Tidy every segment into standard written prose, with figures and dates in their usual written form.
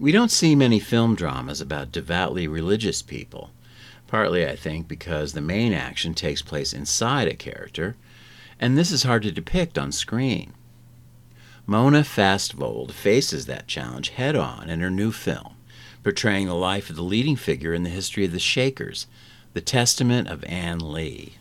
We don't see many film dramas about devoutly religious people, partly, I think, because the main action takes place inside a character, and this is hard to depict on screen. Mona Fastvold faces that challenge head-on in her new film, portraying the life of the leading figure in the history of the Shakers, The Testament of Anne Lee.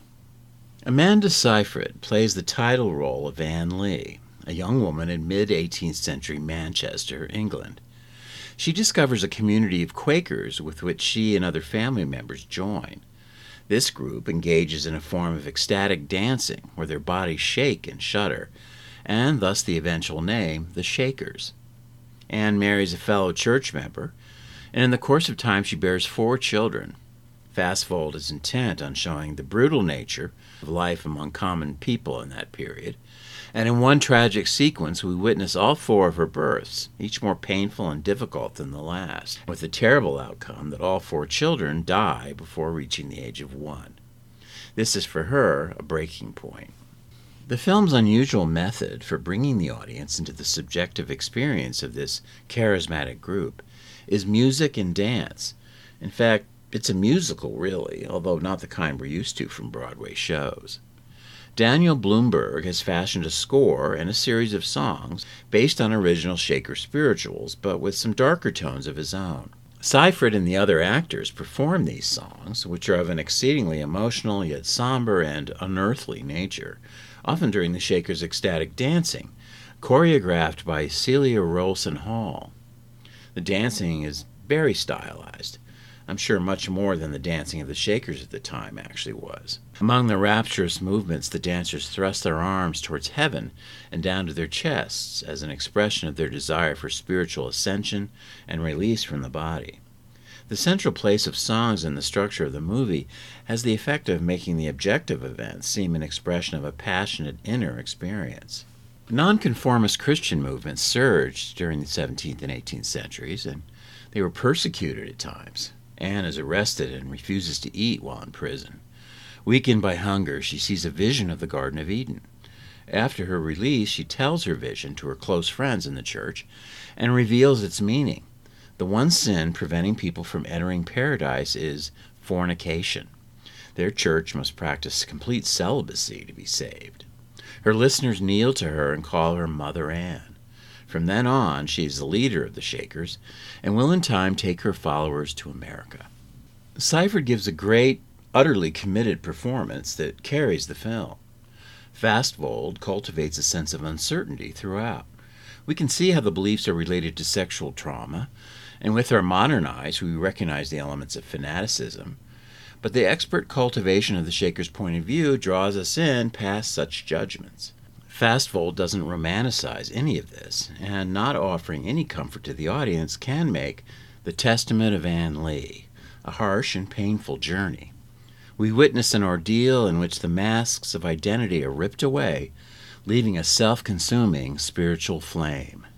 Amanda Seyfried plays the title role of Anne Lee, a young woman in mid-18th century Manchester, England. She discovers a community of Quakers with which she and other family members join. This group engages in a form of ecstatic dancing where their bodies shake and shudder, and thus the eventual name, the Shakers. Anne marries a fellow church member, and in the course of time she bears 4 children. Fastvold is intent on showing the brutal nature of life among common people in that period, and in one tragic sequence we witness all 4 of her births, each more painful and difficult than the last, with the terrible outcome that all 4 children die before reaching the age of 1. This is for her a breaking point. The film's unusual method for bringing the audience into the subjective experience of this charismatic group is music and dance. In fact, it's a musical, really, although not the kind we're used to from Broadway shows. Daniel Blumberg has fashioned a score and a series of songs based on original Shaker spirituals, but with some darker tones of his own. Seyfried and the other actors perform these songs, which are of an exceedingly emotional yet somber and unearthly nature, often during the Shakers' ecstatic dancing, choreographed by Celia Rolson Hall. The dancing is very stylized. I'm sure much more than the dancing of the Shakers at the time actually was. Among the rapturous movements, the dancers thrust their arms towards heaven and down to their chests as an expression of their desire for spiritual ascension and release from the body. The central place of songs in the structure of the movie has the effect of making the objective events seem an expression of a passionate inner experience. Nonconformist Christian movements surged during the 17th and 18th centuries, and they were persecuted at times. Anne is arrested and refuses to eat while in prison. Weakened by hunger, she sees a vision of the Garden of Eden. After her release, she tells her vision to her close friends in the church and reveals its meaning. The one sin preventing people from entering paradise is fornication. Their church must practice complete celibacy to be saved. Her listeners kneel to her and call her Mother Anne. From then on, she is the leader of the Shakers and will in time take her followers to America. Seyfried gives a great, utterly committed performance that carries the film. Fastvold cultivates a sense of uncertainty throughout. We can see how the beliefs are related to sexual trauma, and with our modern eyes we recognize the elements of fanaticism, but the expert cultivation of the Shakers' point of view draws us in past such judgments. Fastvold doesn't romanticize any of this, and not offering any comfort to the audience can make The Testament of Anne Lee a harsh and painful journey. We witness an ordeal in which the masks of identity are ripped away, leaving a self-consuming spiritual flame.